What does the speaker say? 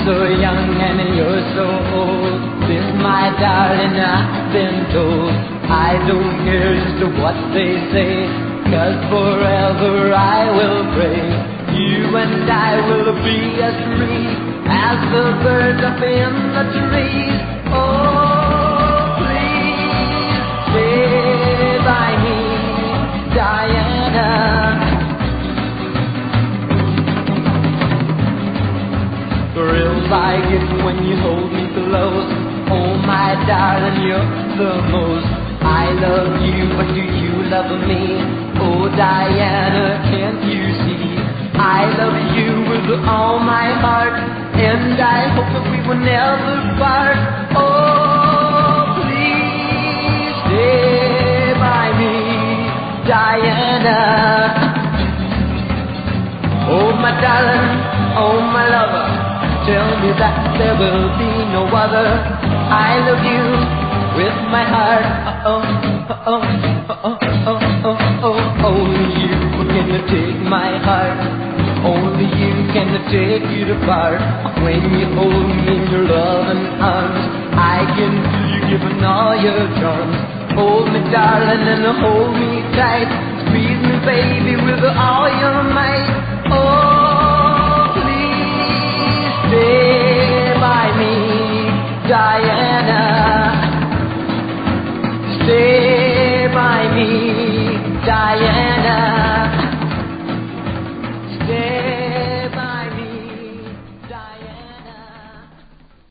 so young and you're so old. This, my darling, I've been told. I don't care just what they say, 'cause forever I will pray. You and I will be as free as the birds up in the trees. Oh, please stay by me, Diana. Thrills I get when you hold me close. Oh, my darling, you're the most. I love you, but do you love me? Oh, Diana, can't you see? I love you with all my heart, and I hope that we will never part. Oh, please stay by me, Diana. Oh, my darling, oh, my lover, tell me that there will be no other. I love you with my heart. Oh, oh, oh, oh, oh, oh, oh. Only you can take my heart. Only you can take it apart. When you hold me in your loving arms, I can feel you giving all your charms. Hold me, darling, and hold me tight. Squeeze me, baby, with all your might. Oh, please stay by me, Diana. Stay by me, Diana. Stay